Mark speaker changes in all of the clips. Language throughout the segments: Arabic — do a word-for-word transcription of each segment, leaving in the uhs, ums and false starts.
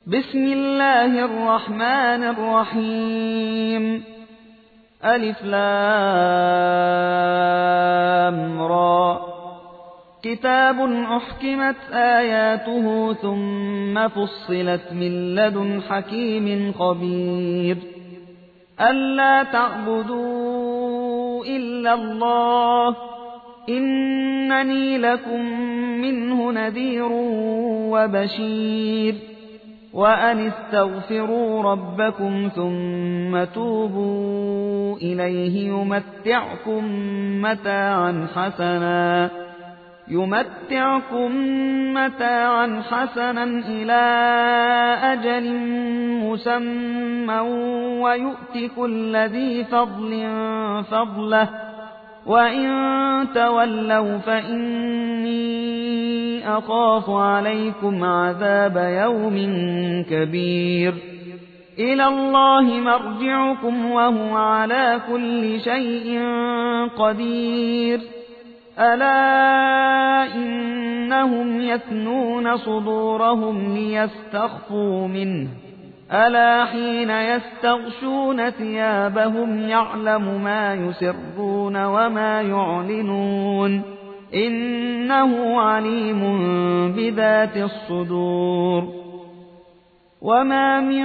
Speaker 1: بسم الله الرحمن الرحيم ألف لام را كتاب أحكمت آياته ثم فصلت من لدن حكيم خبير ألا تعبدوا إلا الله إنني لكم منه نذير وبشير وأن استغفروا ربكم ثم توبوا إليه يمتعكم متاعا حسنا يمتعكم متاعا حسنا إلى أجل مسمى ويؤت كل ذي فضل فضله وإن تولوا فإني أخاف عليكم عذاب يوم كبير إلى الله مرجعكم وهو على كل شيء قدير ألا إنهم يثنون صدورهم ليستخفوا منه ألا حين يستغشون ثيابهم يعلم ما يسرون وما يعلنون إنه عليم بذات الصدور وما من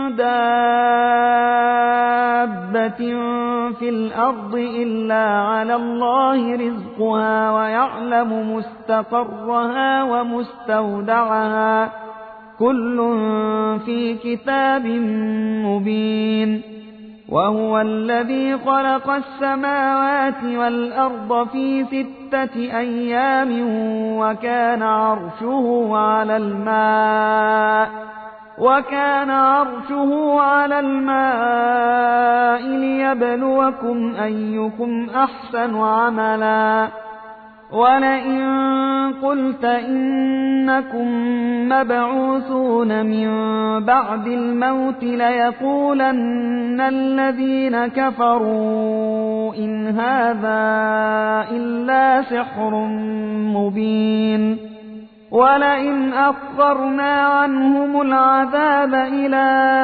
Speaker 1: دابة في الأرض إلا على الله رزقها ويعلم مستقرها ومستودعها كل في كتاب مبين وهو الذي خلق السماوات والأرض في ستة أيام وكان عرشه على الماء وكان عرشه على الماء ليبلوكم أيكم أحسن عملا ولئن قلت إنكم مبعوثون من بعد الموت ليقولن الذين كفروا إن هذا إلا سحر مبين ولئن أخرنا عنهم العذاب إلى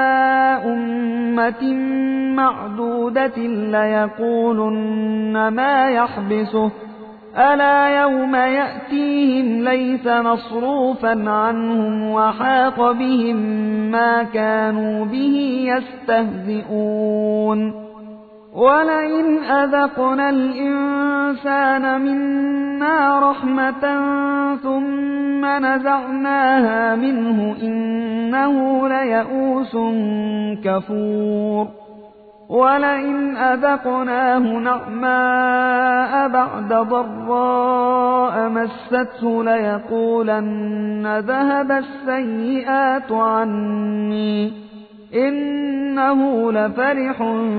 Speaker 1: أمة معدودة ليقولن ما يحبسه ألا يوم يأتيهم ليس مصروفا عنهم وحاق بهم ما كانوا به يستهزئون ولئن أذقنا الإنسان منا رحمة ثم نزعناها منه إنه ليئوس كفور ولئن أذقناه نعماء بعد ضراء مسته ليقولن ذهب السيئات عني إنه لفرح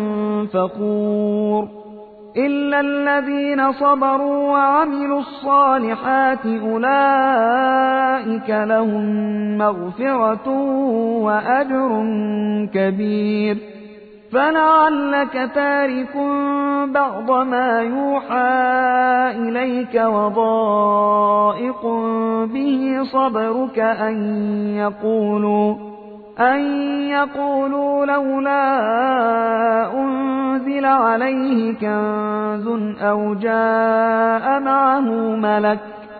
Speaker 1: فخور إلا الذين صبروا وعملوا الصالحات أولئك لهم مغفرة وأجر كبير فلعلك تارك بعض ما يوحى إليك وضائق به صدرك أن يقولوا أن يقولوا لولا أنزل عليه كنز أو جاء معه ملك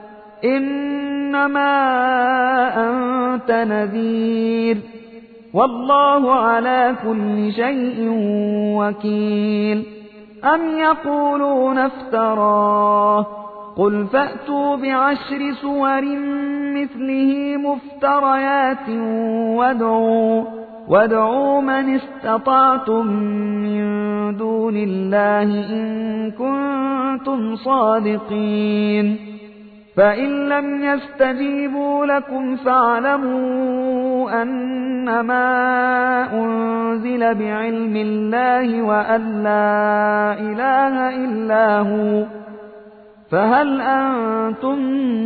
Speaker 1: إنما أنت نذير والله على كل شيء وكيل أم يقولون افتراه قل فأتوا بعشر سور مثله مفتريات وادعوا, وادعوا من استطعتم من دون الله إن كنتم صادقين فإن لم يستجيبوا لكم فاعلموا أنما أنزل بعلم الله وأن لا إله إلا هو فهل أنتم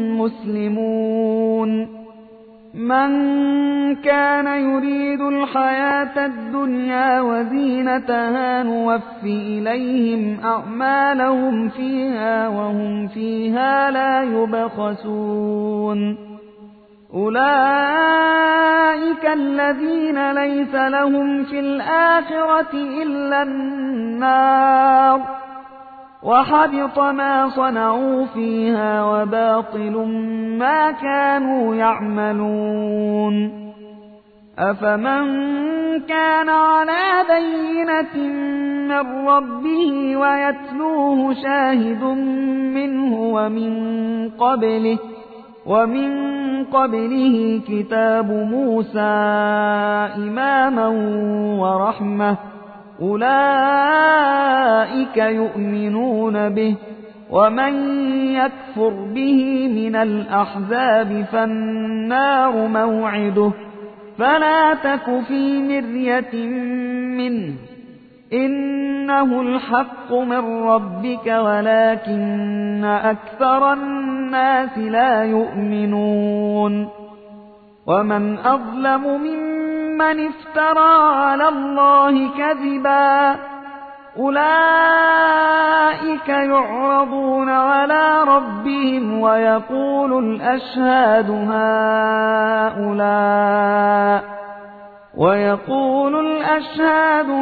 Speaker 1: مسلمون من كان يريد الحياة الدنيا وزينتها نوفي إليهم أعمالهم فيها وهم فيها لا يبخسون أولئك الذين ليس لهم في الآخرة إلا النار وحبط ما صنعوا فيها وباطل ما كانوا يعملون أفمن كان على بينة من ربه ويتلوه شاهد منه ومن قبله ومن قبله كتاب موسى إماما ورحمة أولئك يؤمنون به ومن يكفر به من الأحزاب فالنار موعده فلا تك في مرية منه إنه الحق من ربك ولكن أكثر الناس لا يؤمنون ومن أظلم ممن افترى على الله كذبا أولئك يعرضون على ربهم ويقول الأشهاد هؤلاء ويقول الأشهاد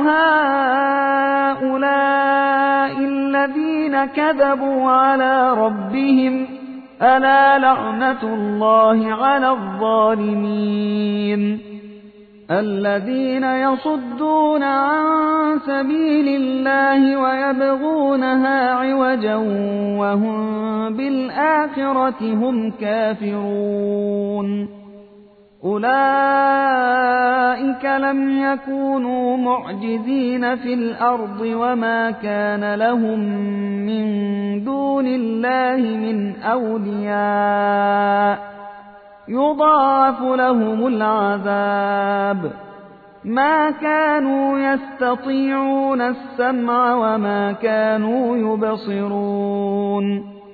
Speaker 1: هؤلاء الذين كذبوا على ربهم ألا لعنة الله على الظالمين الذين يصدون عن سبيل الله ويبغونها عوجا وهم بالآخرة هم كافرون أولئك لم يكونوا معجزين في الأرض وما كان لهم من دون الله من أولياء يضاعف لهم العذاب ما كانوا يستطيعون السمع وما كانوا يبصرون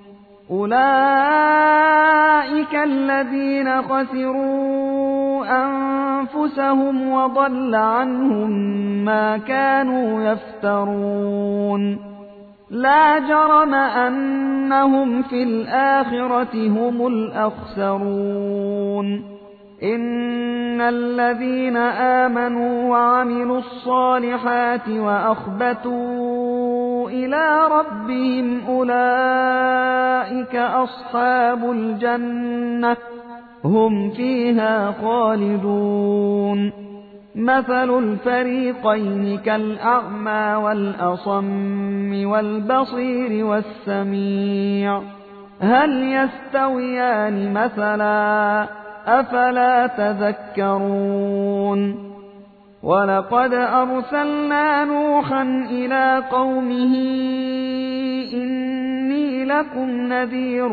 Speaker 1: أولئك الذين خسروا أنفسهم وضل عنهم ما كانوا يفترون لا جرم أنهم في الآخرة هم الأخسرون إن الذين آمنوا وعملوا الصالحات وأخبتوا إلى ربهم أولئك أصحاب الجنة هم فيها خالدون مثل الفريقين كالأعمى والأصم والبصير والسميع هل يستويان مثلا أفلا تذكرون ولقد أرسلنا نوحا إلى قومه إني لكم نذير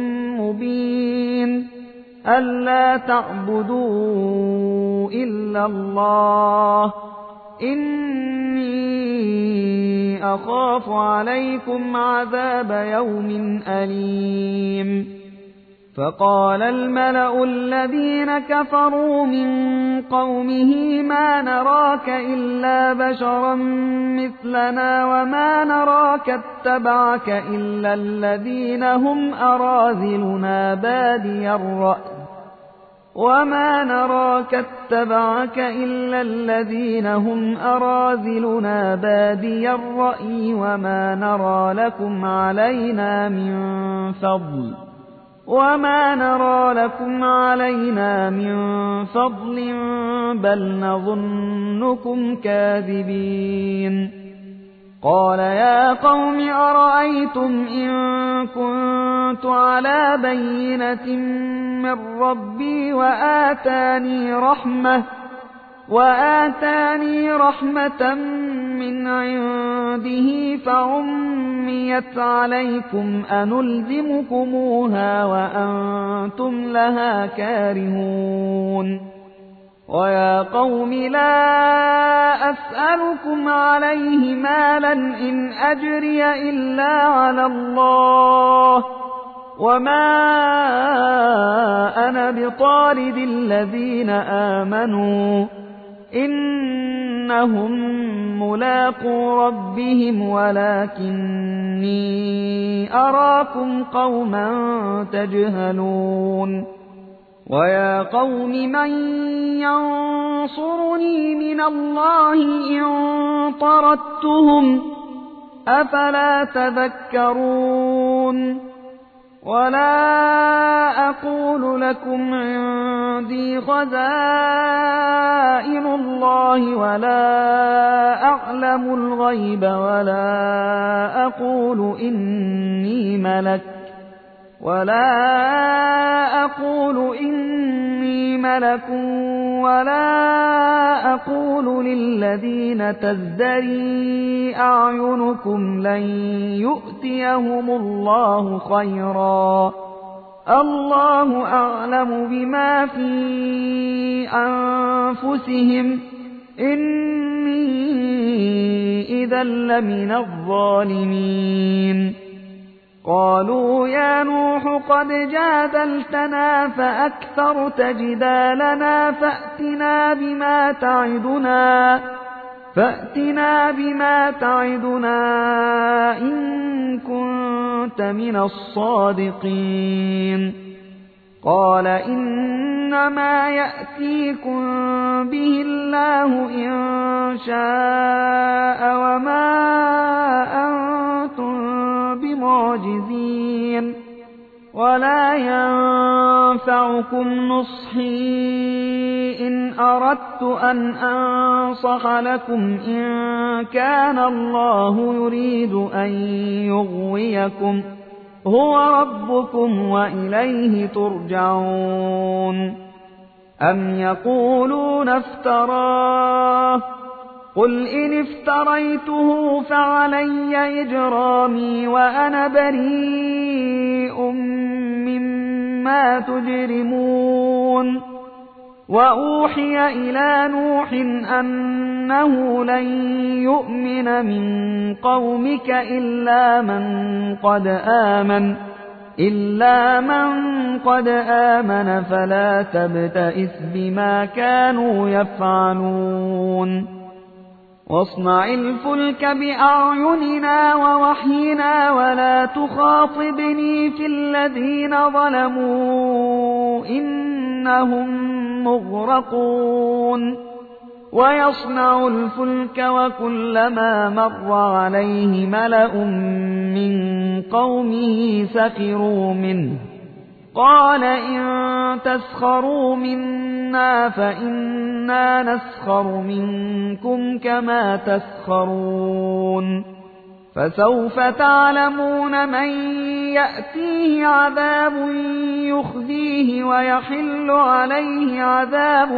Speaker 1: مبين ألا تعبدوا إلا الله إني أخاف عليكم عذاب يوم أليم فقال الملأ الذين كفروا من قومه ما نراك إلا بشرا مثلنا وما نراك اتبعك إلا الذين هم أراذلنا بادي الرأي وما نراك اتبعك إلا الذين هم أراذلنا بادي الرأي وما نرى لكم علينا من فضل وما نرى لكم علينا من فضل بل نظنكم كاذبين قال يا قوم أرأيتم إن كنت على بينة من ربي وآتاني رحمة وآتاني رحمة من عنده فعميت عليكم أنلزمكموها وأنتم لها كارهون ويا قوم لا أسألكم عليه مالا إن أجري إلا على الله وما أنا بطارد الذين آمنوا إنهم ملاقو ربهم ولكني أراكم قوما تجهلون ويا قوم من ينصرني من الله إن طردتهم أفلا تذكرون ولا أقول لكم عندي خزائن الله ولا أعلم الغيب ولا أقول إني ملك ولا أقول إني ملك ولا أقول للذين تزدري أعينكم لن يؤتيهم الله خيرا الله أعلم بما في أنفسهم إني إذا لمن الظالمين قالوا يا نوح قد جادلتنا فأكثرت جدالنا فأتنا بما تعدنا فأتنا بما تعدنا إن كنت من الصادقين قال إنما يأتيكم به الله إن شاء وما أنتم بمعجزين ولا ينفعكم نصحي إن أردت أن أنصح لكم إن كان الله يريد أن يغويكم هو ربكم وإليه ترجعون أم يقولون افتراه قل إن افتريته فعلي إجرامي وأنا بريء مما تجرمون وأوحي إلى نوح أنه لن يؤمن من قومك إلا من قد آمن إلا من قد آمن فلا تبتئس بما كانوا يفعلون واصنع الفلك بأعيننا ووحينا ولا تخاطبني في الذين ظلموا إنهم مغرقون ويصنع الفلك وكلما مر عليه ملأ من قومه سخروا منه قال إن تسخروا منا فإنا نسخر منكم كما تسخرون فسوف تعلمون من يأتيه عذاب يخزيه ويحل عليه عذاب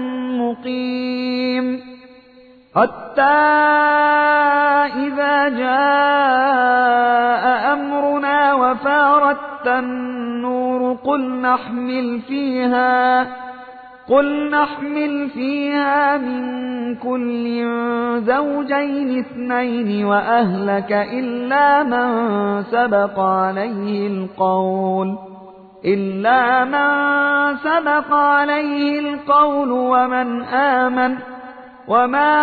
Speaker 1: مقيم حتى إذا جاء أمرنا وفارت النور قل نحمل فيها قل نحمل فيها من كل زوجين اثنين وأهلك إلا من سبق عليه القول إلا من سبق عليه القول ومن آمن وما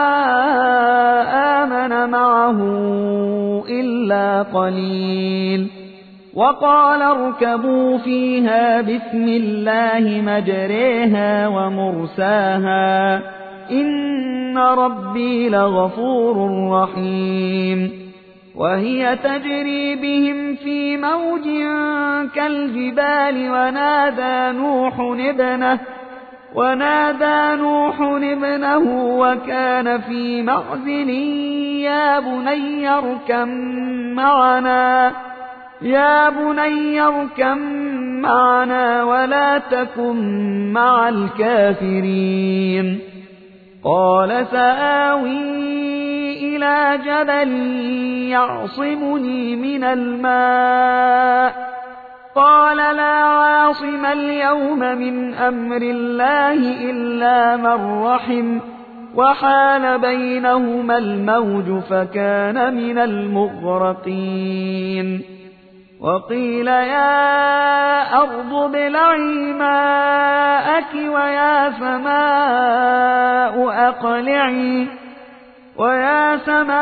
Speaker 1: آمن معه إلا قليل وقال اركبوا فيها بسم الله مجريها ومرساها إن ربي لغفور رحيم وهي تجري بهم في موج كالجبال ونادى نوح ابنه ونادى نوح ابنه وكان في معزل يا بني اركب معنا يا بني اركب معنا ولا تكن مع الكافرين قال سآوي إلى جبل يعصمني من الماء قال لا عاصم اليوم من أمر الله إلا من رحم وحال بينهما الموج فكان من المغرقين وقيل يا أرض ابلعي ماءك ويا سماء أقلعي ويا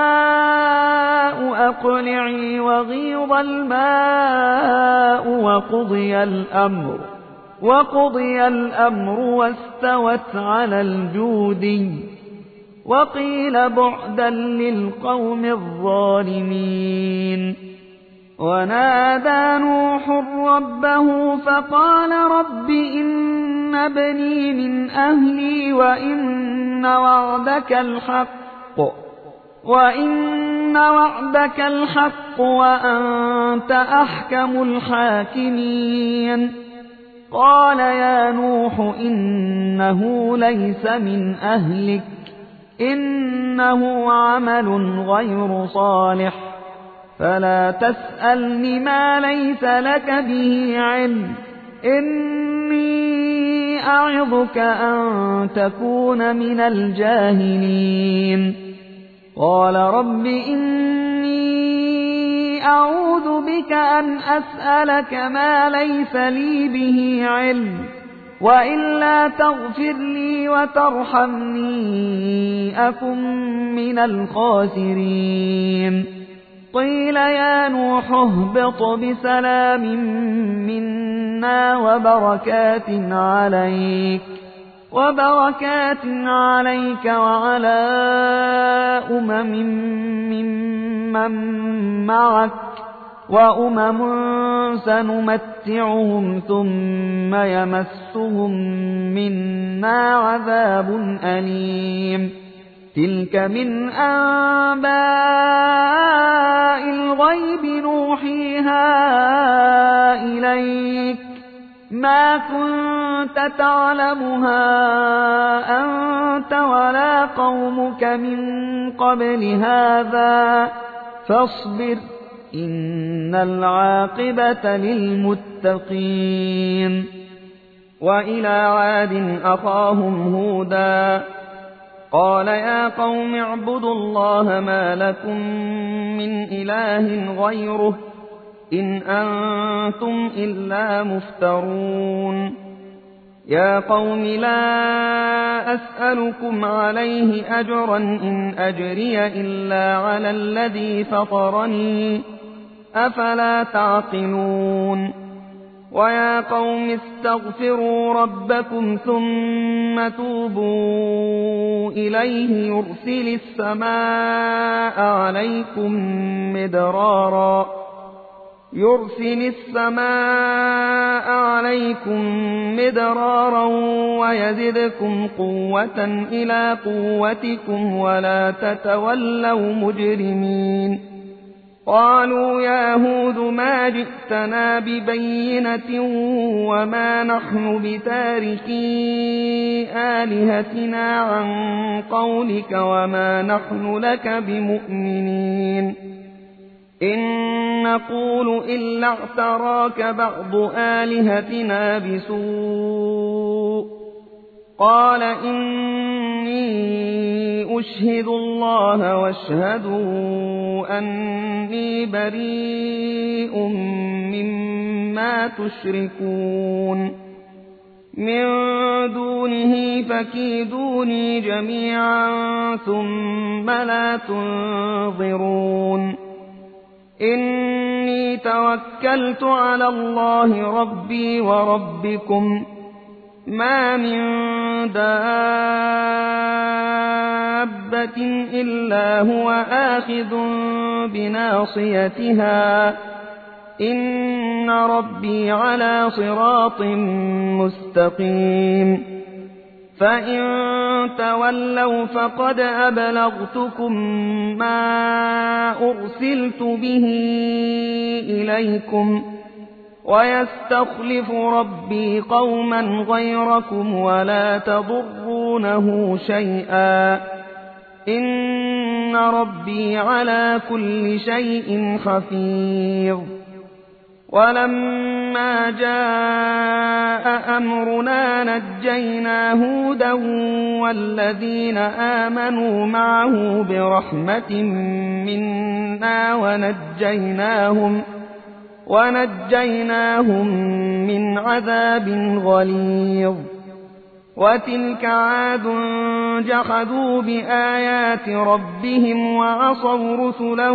Speaker 1: سماء أقلعي وغيض الماء وقضي الأمر وقضي الأمر واستوت على الجودي وقيل بعدا للقوم الظالمين. ونادى نوح ربه فقال رب إن ابني من أهلي وإن وعدك الحق وإن وعدك الحق وأنت أحكم الحاكمين. قال يا نوح إنه ليس من أهلك إنه عمل غير صالح فلا تسألني ما ليس لك به علم إني أعظك أن تكون من الجاهلين. قال رب إني أعوذ بك أن أسألك ما ليس لي به علم وإلا تغفر لي وترحمني أكن من الخاسرين. قيل يا نوح اهبط بسلام منا وبركات عليك وبركات عليك وعلى أمم ممن معك وأمم سنمتعهم ثم يمسهم منا عذاب أليم. تلك من أنباء الغيب نوحيها إليك ما كنت تعلمها أنت ولا قومك من قبل هذا فاصبر إن العاقبة للمتقين. وإلى عاد أخاهم هودا قال يا قوم اعبدوا الله ما لكم من إله غيره إن أنتم إلا مفترون. يا قوم لا أسألكم عليه أجرا إن أجري إلا على الذي فطرني أفلا تعقلون. ويا قوم استغفروا ربكم ثم توبوا إليه يرسل السماء عليكم مدرارا يرسل السماء عليكم مدرارا ويزدكم قوة إلى قوتكم ولا تتولوا مجرمين. قالوا يا هود ما جئتنا ببينة وما نحن بتاركي آلهتنا عن قولك وما نحن لك بمؤمنين إن نقول إلا اعتراك بعض آلهتنا بسوء. قال إني أشهد الله واشهدوا أني بريء مما تشركون من دونه فكيدوني جميعا ثم لا تنظرون. إني توكلت على الله ربي وربكم ما من دابة إلا هو آخذ بناصيتها إن ربي على صراط مستقيم. فإن تولوا فقد أبلغتكم ما أرسلت به إليكم ويستخلف ربي قوما غيركم ولا تضرونه شيئا إن ربي على كل شيء حفيظ. ولما جاء أمرنا نجينا هودا والذين آمنوا معه برحمة منا ونجيناهم ونجيناهم من عذاب غليظ. وتلك عاد جحدوا بآيات ربهم وعصوا رسله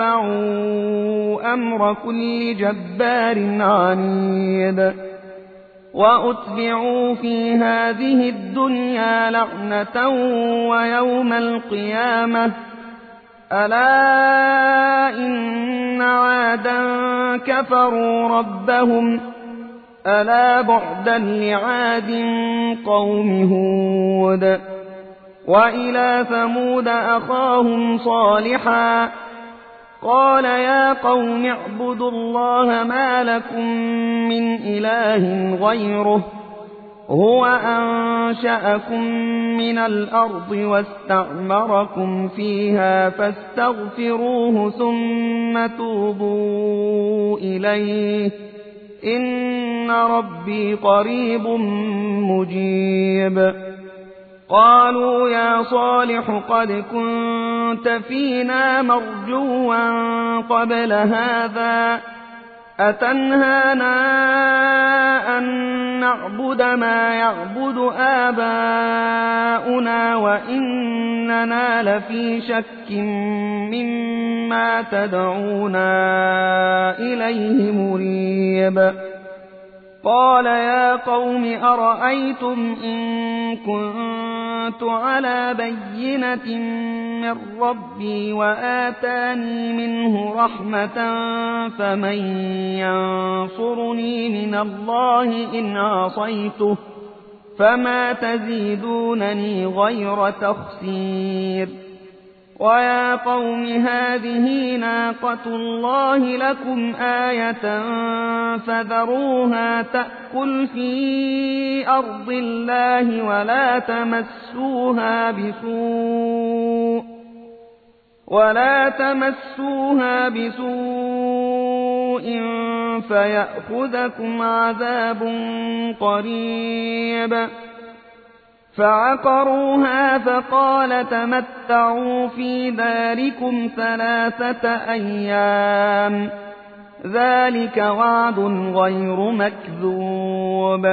Speaker 1: واتبعوا أمر كل جبار عنيد. وأتبعوا في هذه الدنيا لعنة ويوم القيامة ألا إن عادا كفروا ربهم ألا بعدا لعاد قوم هود وإلى ثمود أخاهم صالحا قال يا قوم اعبدوا الله ما لكم من إله غيره هو أنشأكم من الأرض واستعمركم فيها فاستغفروه ثم توبوا إليه إن ربي قريب مجيب قالوا يا صالح قد كنت فينا مرجوا قبل هذا أتنهانا أن نعبد ما يعبد آباؤنا وإننا لفي شك مما تدعونا إليه مريب قال يا قوم أرأيتم إن كنت على بينة من ربي وآتاني منه رحمة فمن ينصرني من الله إن عصيته فما تزيدونني غير تخسير ويا قوم هذه ناقة الله لكم آية فذروها تأكل في أرض الله ولا تمسوها بسوء ولا تمسوها بسوء فيأخذكم عذاب قريب فعقروها فقال تمتعوا في داركم ثلاثة أيام ذلك وعد غير مكذوب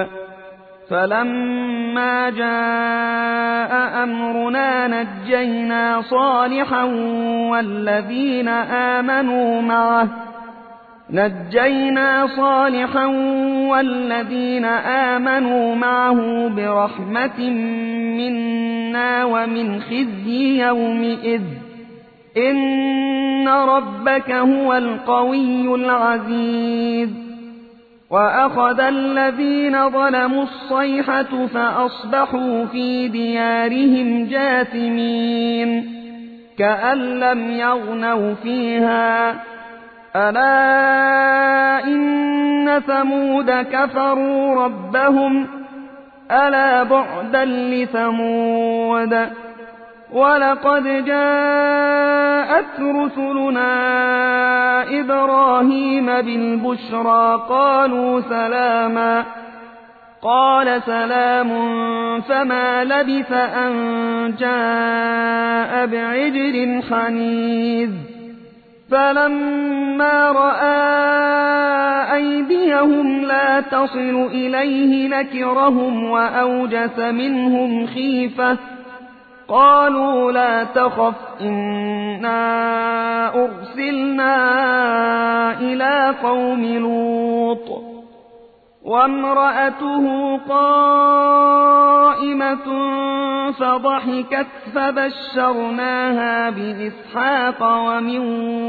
Speaker 1: فلما جاء أمرنا نجينا صالحا والذين آمنوا معه نجينا صالحا والذين آمنوا معه برحمة منا ومن خزي يومئذ إن ربك هو القوي العزيز وأخذ الذين ظلموا الصيحة فأصبحوا في ديارهم جاثمين كأن لم يغنوا فيها ألا إن ثمود كفروا ربهم ألا بعدا لثمود ولقد جاءت رسلنا إبراهيم بالبشرى قالوا سلاما قال سلام فما لبث أن جاء بعجل حنيذ فلما رأى أيديهم لا تصل إليه نكرهم وأوجس منهم خيفة قالوا لا تخف إنا أرسلنا إلى قوم لوط وامرأته قائمة فضحكت فبشرناها بإسحاق ومن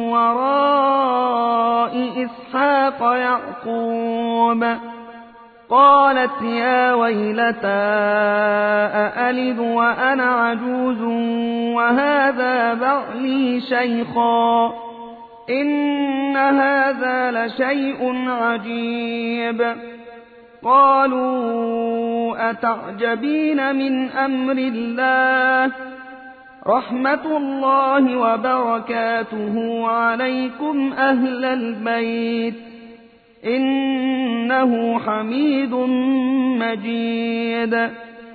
Speaker 1: وراء إسحاق يعقوب قالت يا ويلتى أألد وأنا عجوز وهذا بعلي شيخا إن هذا لشيء عجيب قالوا أتعجبين من أمر الله رحمة الله وبركاته عليكم أهل البيت إنه حميد مجيد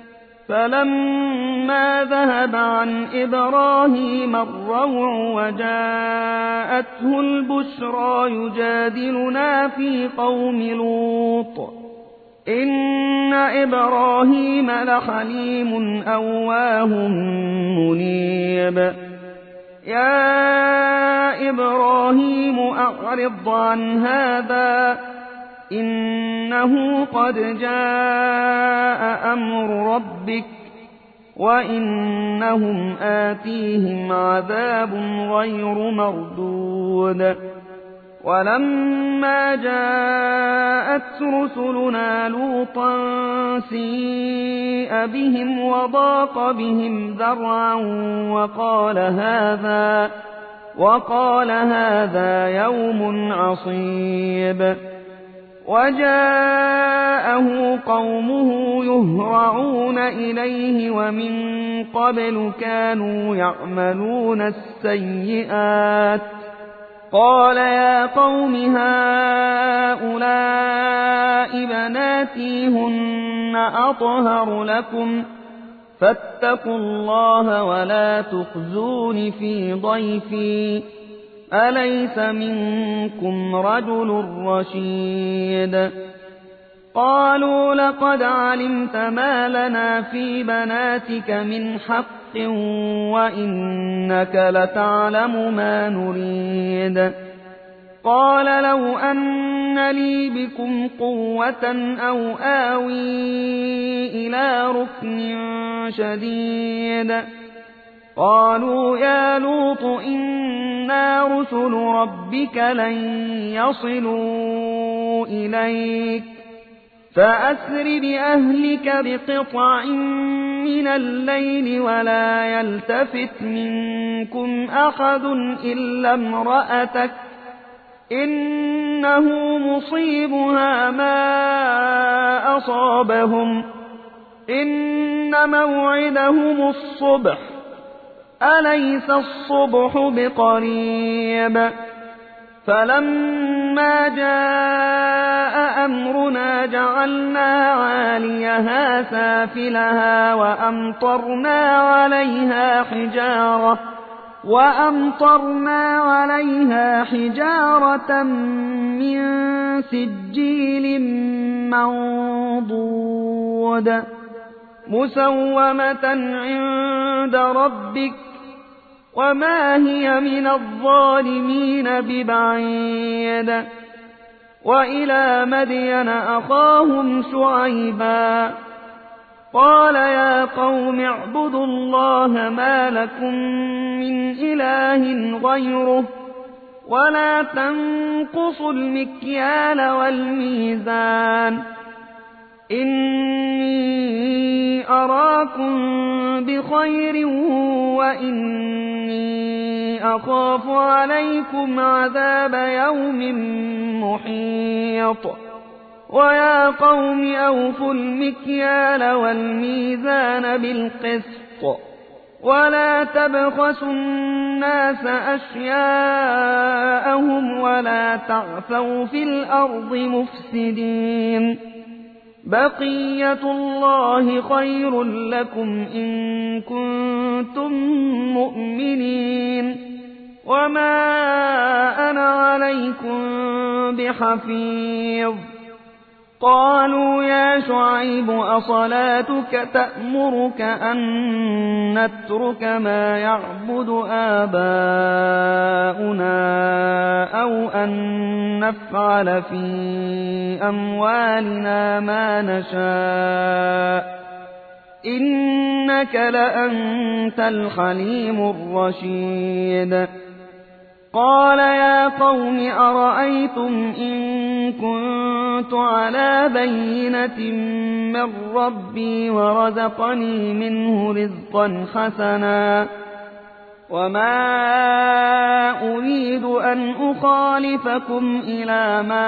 Speaker 1: فلما ذهب عن إبراهيم الروع وجاءته البشرى يجادلنا في قوم لوط إن إبراهيم لحليم أواه منيب يا إبراهيم أعرض عن هذا إنه قد جاء أمر ربك وإنهم آتيهم عذاب غير مردود ولما جاءت رسلنا لوطا سيء بهم وضاق بهم ذرعا وقال هذا وقال هذا يوم عصيب وجاءه قومه يهرعون إليه ومن قبل كانوا يعملون السيئات قال يا قوم هؤلاء بناتي هن أطهر لكم فاتقوا الله ولا تخزون في ضيفي أليس منكم رجل رشيد قالوا لقد علمت ما لنا في بناتك من حق وإنك لتعلم ما نريد قال لو أن لي بكم قوة أو آوي إلى ركن شديد قالوا يا لوط إنا رسل ربك لن يصلوا إليك فأسر بأهلك بقطع من الليل ولا يلتفت منكم أحد إلا امرأتك إنه مصيبها ما أصابهم إن موعدهم الصبح أليس الصبح بقريب فلما جاء أمرنا جعلنا عاليها سافلها وأمطرنا عليها حجارة وأمطرنا عليها حجارة من سجيل منضود مسومة عند ربك وما هي من الظالمين ببعيد وإلى مدين أخاهم شعيبا قال يا قوم اعبدوا الله ما لكم من إله غيره ولا تنقصوا المكيال والميزان إني أراكم بخير وإني أخاف عليكم عذاب يوم محيط ويا قوم أوفوا المكيال والميزان بالقسط ولا تبخسوا الناس أشياءهم ولا تعثوا في الأرض مفسدين بقية الله خير لكم إن كنتم مؤمنين وما أنا عليكم بحفيظ قالوا يا شعيب أصلاتك تأمرك أن نترك ما يعبد آباؤنا أو أن نفعل في أموالنا ما نشاء إنك لأنت الحليم الرشيد قال يا قوم أرأيتم إن كنت على بينة من ربي ورزقني منه رزقا حسنا وما أريد أن أخالفكم إلى ما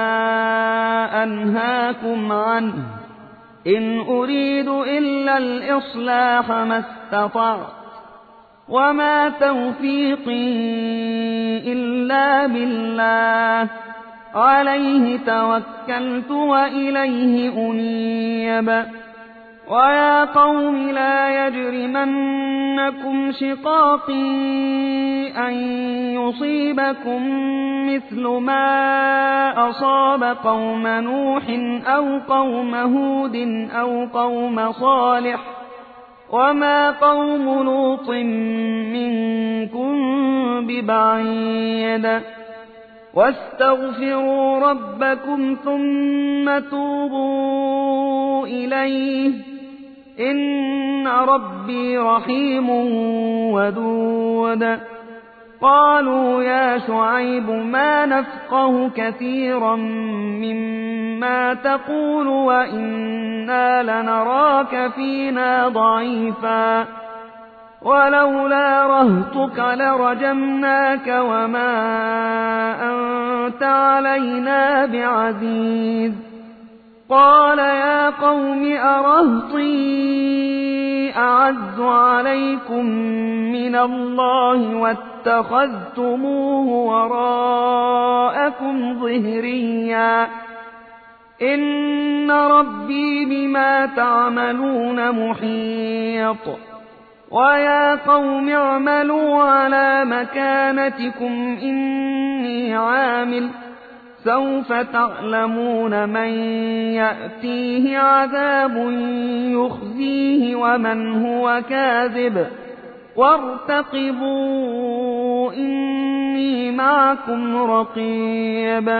Speaker 1: أنهاكم عنه إن أريد إلا الإصلاح ما استطعت وما توفيقي إلا بالله عليه توكلت وإليه أنيب ويا قوم لا يجرمنكم شقاقي أن يصيبكم مثل ما أصاب قوم نوح أو قوم هود أو قوم صالح وما قوم لوط منكم ببعيد واستغفروا ربكم ثم توبوا إليه إن ربي رحيم ودود. قالوا يا شعيب ما نفقه كثيرا مما تقول وإنا لنراك فينا ضعيفا ولولا رهطك لرجمناك وما أنت علينا بعزيز. قال يا قوم أرهطي أعز عليكم من الله واتخذتموه وراءكم ظهريا إن ربي بما تعملون محيط. ويا قوم اعملوا على مكانتكم إني عامل سوف تعلمون من يأتيه عذاب يخزيه ومن هو كاذب وارتقبوا إني معكم رقيب.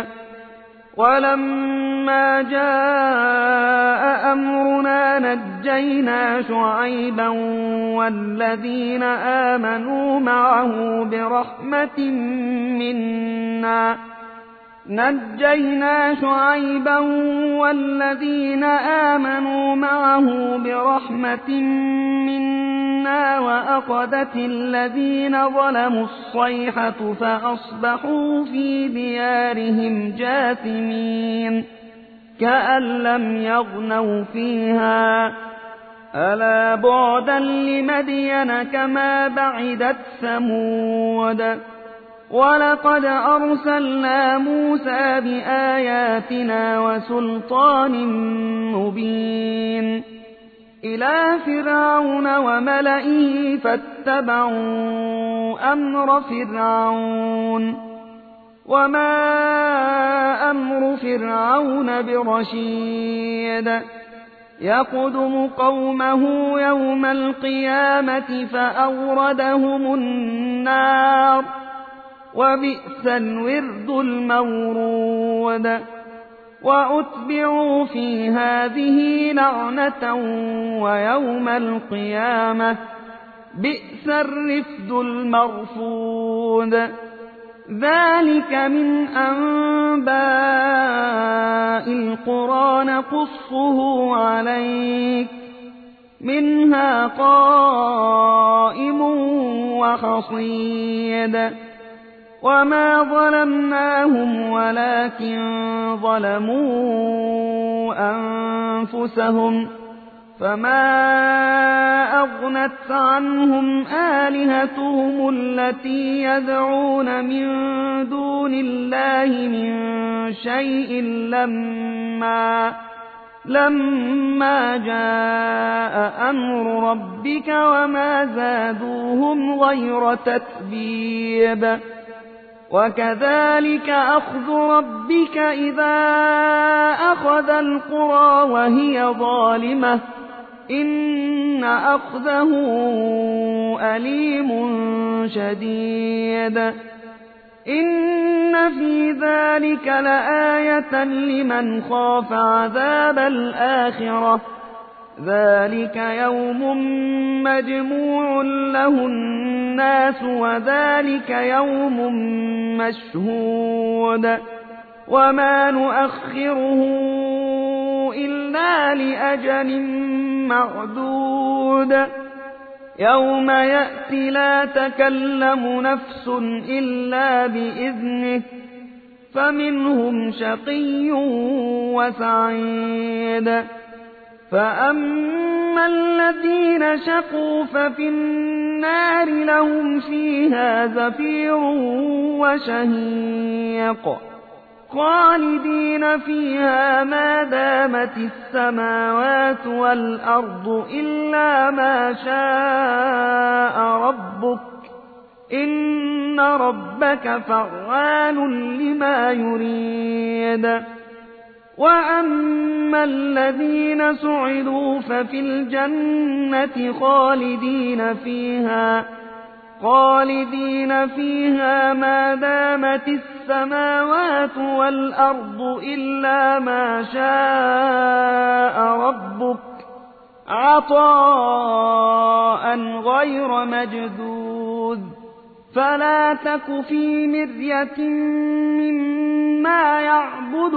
Speaker 1: ولما جاء أمرنا نجينا شعيبا والذين آمنوا معه برحمة منا نجينا شعيبا والذين آمنوا معه برحمة منا وأخذت الذين ظلموا الصيحة فأصبحوا في ديارهم جاثمين كأن لم يغنوا فيها ألا بعدا لمدين كما بعدت ثمود. ولقد أرسلنا موسى بآياتنا وسلطان مبين إلى فرعون وملئه فاتبعوا أمر فرعون وما أمر فرعون برشيد يقدم قومه يوم القيامة فأوردهم النار وبئس الورد المورود. وأتبعوا في هذه لعنة ويوم القيامة بئس الرفد المرفود. ذلك من أنباء القرى نقصه عليك منها قائم وحصيد. وما ظلمناهم ولكن ظلموا أنفسهم فما أغنت عنهم آلهتهم التي يدعون من دون الله من شيء لما لما جاء أمر ربك وما زادوهم غير تتبيب. وكذلك أخذ ربك إذا أخذ القرى وهي ظالمة إن أخذه أليم شديد. إن في ذلك لآية لمن خاف عذاب الآخرة ذلك يوم مجموع له الناس وذلك يوم مشهود وما نؤخره إلا لأجل معدود. يوم يأتي لا تكلم نفس إلا بإذنه فمنهم شقي وسعيد. فأما الذين شقوا ففي النار لهم فيها زفير وشهيق خالدين فيها ما دامت السماوات والأرض إلا ما شاء ربك إن ربك فعال لما يريد. وأما الذين سعدوا ففي الجنة خالدين فيها خالدين فيها ما دامت السماوات والأرض إلا ما شاء ربك عطاء غير مجذوذ فلا تك في مرية مما يعبد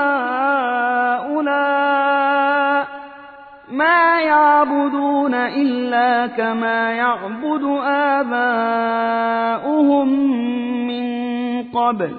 Speaker 1: هؤلاء ما يعبدون إلا كما يعبد آباؤهم من قبل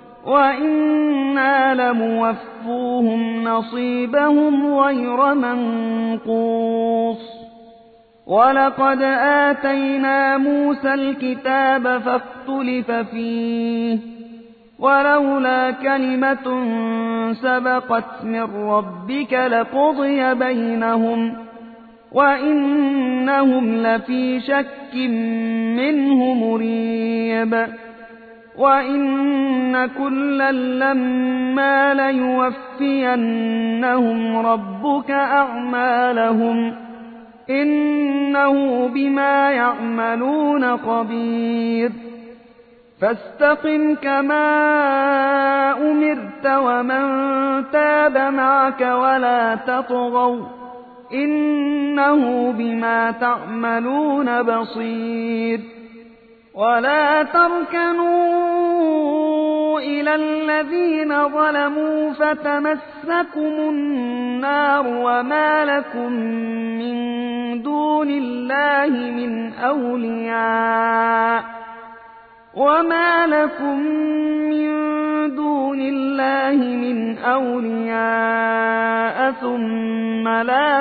Speaker 1: وإنا لموفوهم نصيبهم غير منقوص ولقد آتينا موسى الكتاب فاختلف فيه ولولا كلمة سبقت من ربك لقضي بينهم وإنهم لفي شك منه مريب وإن كلا لما ليوفينهم ربك أعمالهم إنه بما يعملون خبير فاستقم كما أمرت ومن تاب معك ولا تطغوا إنه بما تعملون بصير ولا تركنوا إلى الذين ظلموا فتمسكم النار وما لكم من دون الله من أولياء وما لكم من دون الله من أولياء ثم لا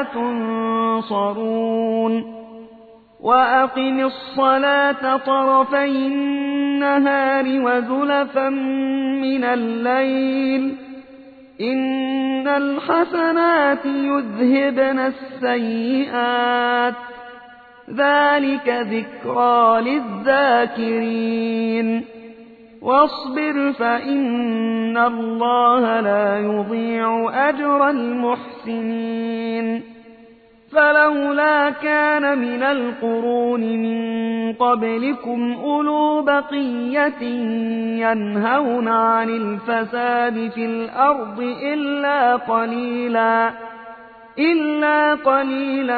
Speaker 1: تنصرون وأقم الصلاة طرفي النهار وزلفا من الليل إن الحسنات يذهبن السيئات ذلك ذكرى للذاكرين واصبر فإن الله لا يضيع أجر المحسنين فلولا كان من القرون من قبلكم أولو بقية ينهون عن الفساد في الأرض إلا قليلا إلا قليلا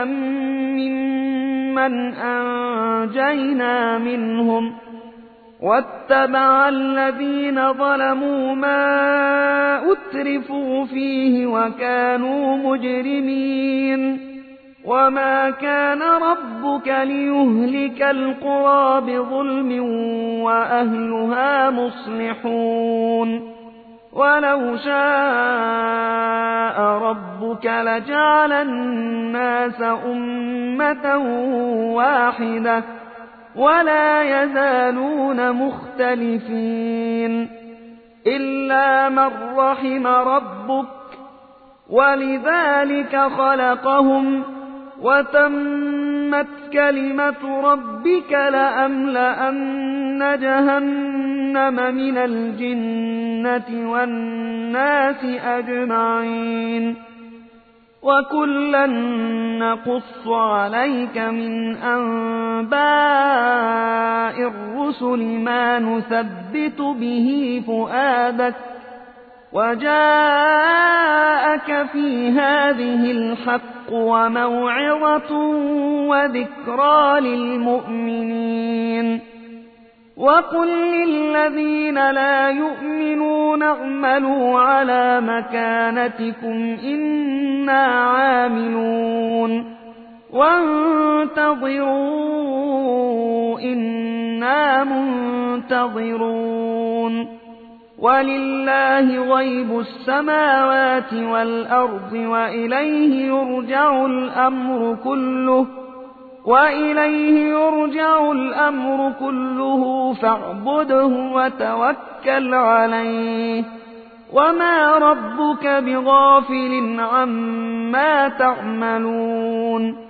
Speaker 1: ممن أنجينا منهم واتبع الذين ظلموا ما أترفوا فيه وكانوا مجرمين وما كان ربك ليهلك القرى بظلم وأهلها مصلحون ولو شاء ربك لجعل الناس أمة واحدة ولا يزالون مختلفين إلا من رحم ربك ولذلك خلقهم وتمت كلمة ربك لأملأن جهنم من الجنة والناس أجمعين وكلا نقص عليك من أنباء الرسل ما نثبت به فؤادك وجاءك في هذه الحق وموعظة وذكرى للمؤمنين وقل للذين لا يؤمنون اعملوا على مكانتكم إنا عاملون وانتظروا إنا منتظرون ولله غيب السماوات والأرض وإليه يرجع الأمر كله وإليه يرجع الأمر كله فاعبده وتوكل عليه وما ربك بغافل عما تعملون